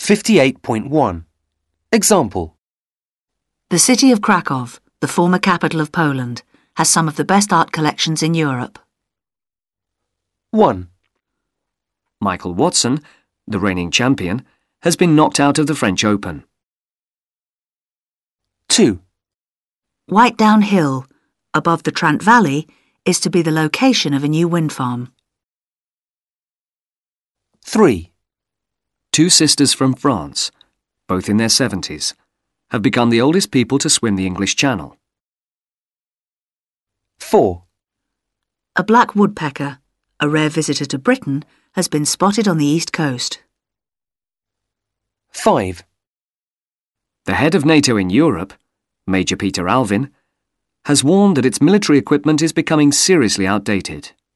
58.1. Example. The city of Krakow, the former capital of Poland, has some of the best art collections in Europe. 1, Michael Watson, the reigning champion, has been knocked out of the French Open. 2, Whitedown Hill, above the Trent Valley, is to be the location of a new wind farm. 3, Two sisters from France, both in their 70s, have become the oldest people to swim the English Channel. 4, A black woodpecker, a rare visitor to Britain, has been spotted on the east coast. 5, The head of NATO in Europe, Major Peter Alvin, has warned that its military equipment is becoming seriously outdated.